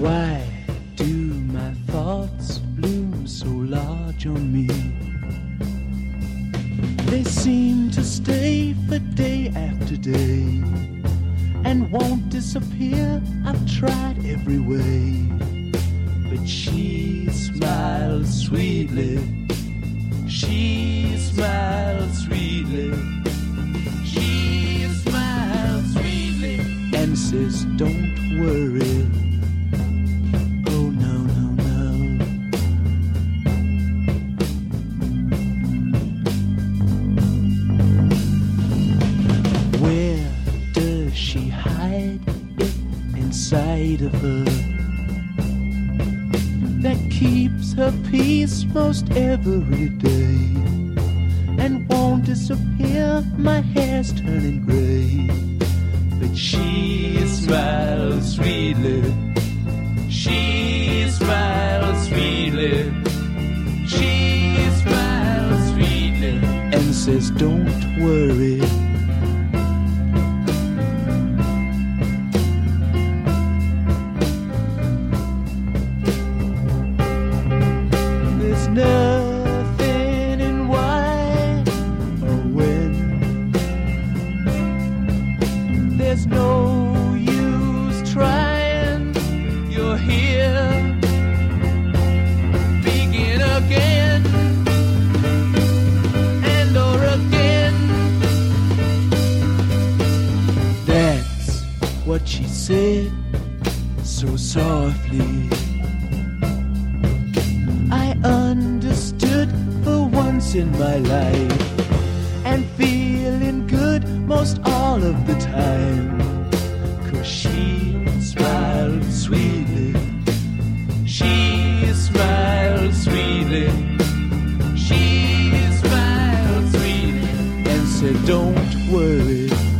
Why do my thoughts bloom so large on me? They seem to stay for day after day and won't disappear. I've tried every way, but she smiles sweetly. She smiles sweetly. She smiles sweetly and says, don't worry. Oh no, no, no. Where does she hide it inside of her that keeps her peace most every day and won't disappear? My hair's turning gray, but she smiles sweetly. She smiles sweetly. She smiles sweetly and says, don't worry. There's nothing in why or when. There's no use trying. You're here. Begin again and or again. That's what she said so softly. I understood for once in my life, and feeling good most all of the time. 'Cause she smiled sweetly. She smiled sweetly. She smiled sweetly and said, don't worry.